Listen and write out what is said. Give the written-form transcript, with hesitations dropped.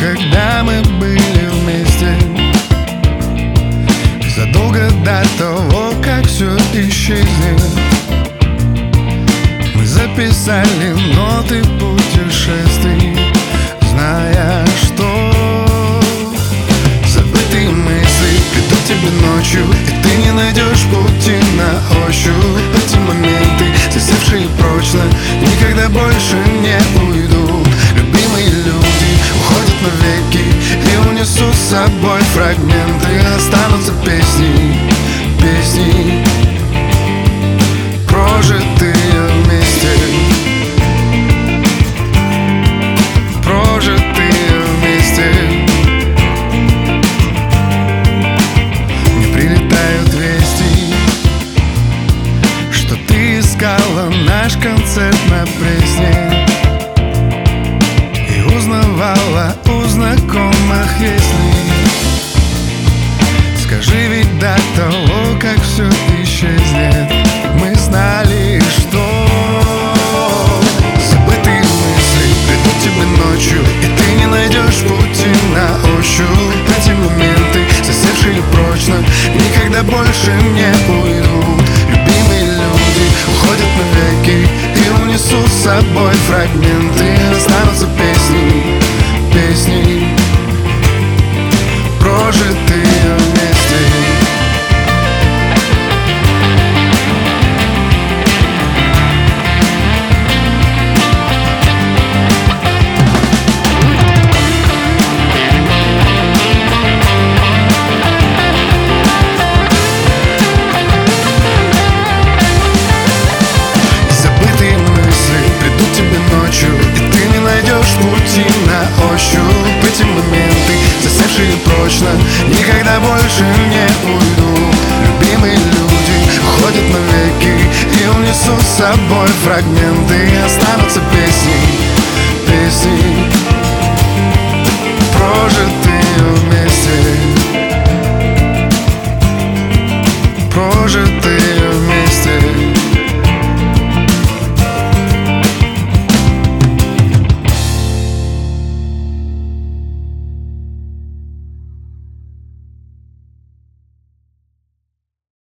когда мы были вместе, задолго до того, как все исчезнет. Мы записали ноты путешествий, зная, что забытые мысли придут тебе ночью, и ты не найдешь пути на ощупь. Эти моменты, засевшие прочно, никогда больше не уйдут. Любимые люди уходят навеки и унесут с собой фрагменты. Останутся песни, песни, прожитые вместе, прожитые вместе. Мне прилетают вести, что ты искала наш концерт на Пресне и узнавала у знакомых, если. Скажи, ведь до того, как все исчезнет, мы знали, что забытые мысли придут тебе ночью, и ты не найдешь пути на ощупь. Эти моменты, засевшие прочно, никогда больше не уйдут. Любимые люди уходят навеки и унесут с собой фрагменты. Останутся песни, песни, прожитые вместе. Забытые мысли придут тебе ночью, и ты не найдешь пути на ощупь. Эти моменты, засевшие прочно, никогда больше не уйдут. Любимые люди уходят навеки и унесут с собой фрагменты. Останутся песни, песни, прожитые вместе, прожитые.